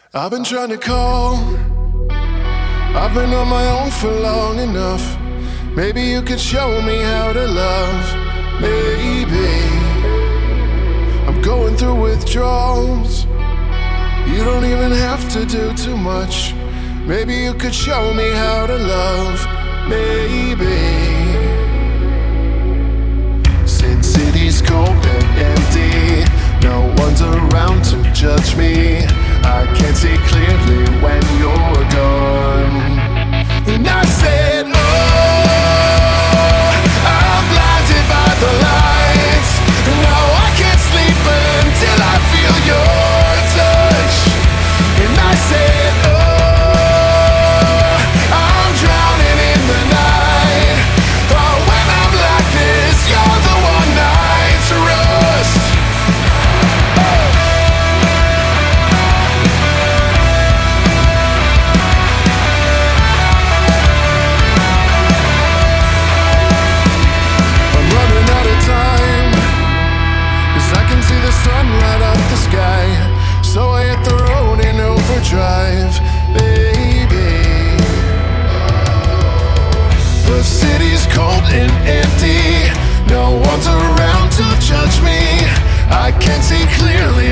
I've been trying to call. I've been on my own for long enough. Maybe you could show me how to love. Maybe I'm going through withdrawals. You don't even have to do too much. Maybe you could show me how to love. Maybe. Since city's cold and empty, no one's around to judge me. I can't see clearly when you're gone. And I said, oh, I'm blinded by the lights. No, I can't sleep until I feel your touch. And I said, oh, I'm drowning in the night. Oh, when I'm like this, you're the one I trust. The sun light up the sky, so I hit the road in overdrive, baby. The city's cold and empty, no one's around to judge me. I can't see clearly